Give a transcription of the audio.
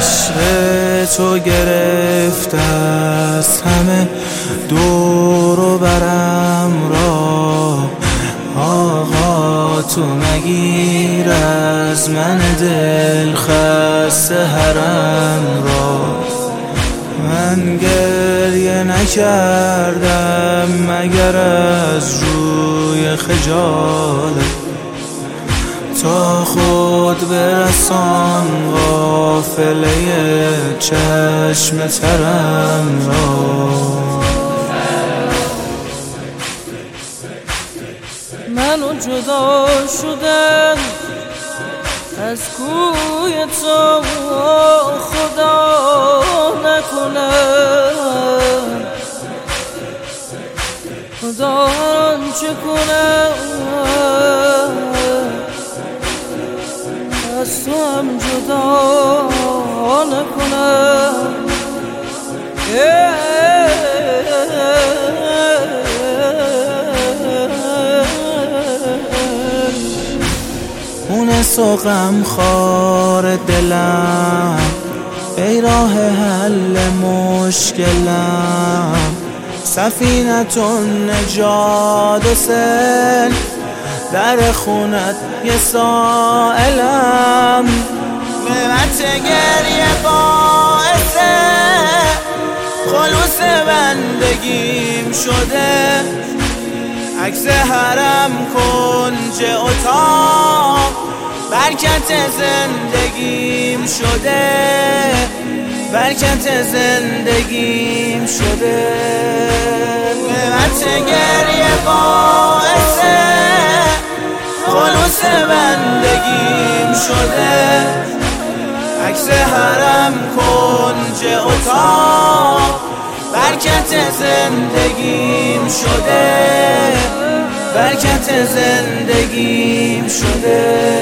عشق تو گرفته است همه دور و برم را. آقا تو مگیر از من دل خسته حرم را. من گریه نکردم مگر از روی خجالت، تا خود برسان قافله چشم ترم را. منو جدا شدم از کوی تو، خدا نکنه خدا چه کنه از تو هم جدا نکنه. مونس و غمخوار دلم، ای راه حل مشکلم. سفینتون نجات و سل، در خونت یه سائلم. قیمت گریه باعثه خلوص بندگیم شده. عکس حرم کنج اتاق برکت زندگیم شده. برکت زندگیم شده. قیمت گریه باعثه خلوص بندگیم شده. عکس حرم کنج اتاق برکت زندگیم شده. برکت زندگیم شده.